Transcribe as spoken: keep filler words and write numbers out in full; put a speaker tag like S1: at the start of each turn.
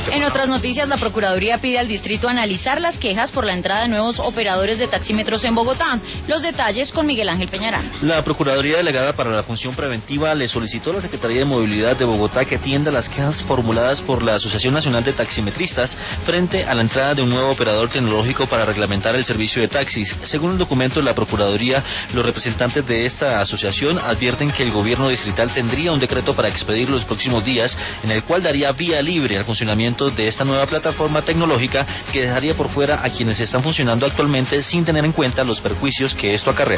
S1: En otras noticias, la Procuraduría pide al distrito analizar las quejas por la entrada de nuevos operadores de taxímetros en Bogotá. Los detalles con Miguel Ángel Peñaranda.
S2: La Procuraduría Delegada para la Función Preventiva le solicitó a la Secretaría de Movilidad de Bogotá que atienda las quejas formuladas por la Asociación Nacional de Taximetristas frente a la entrada de un nuevo operador tecnológico para reglamentar el servicio de taxis. Según un documento de la Procuraduría, los representantes de esta asociación advierten que el gobierno distrital tendría un decreto para expedir los próximos días, en el cual daría vía libre al funcionamiento de esta nueva plataforma tecnológica que dejaría por fuera a quienes están funcionando actualmente sin tener en cuenta los perjuicios que esto acarrea.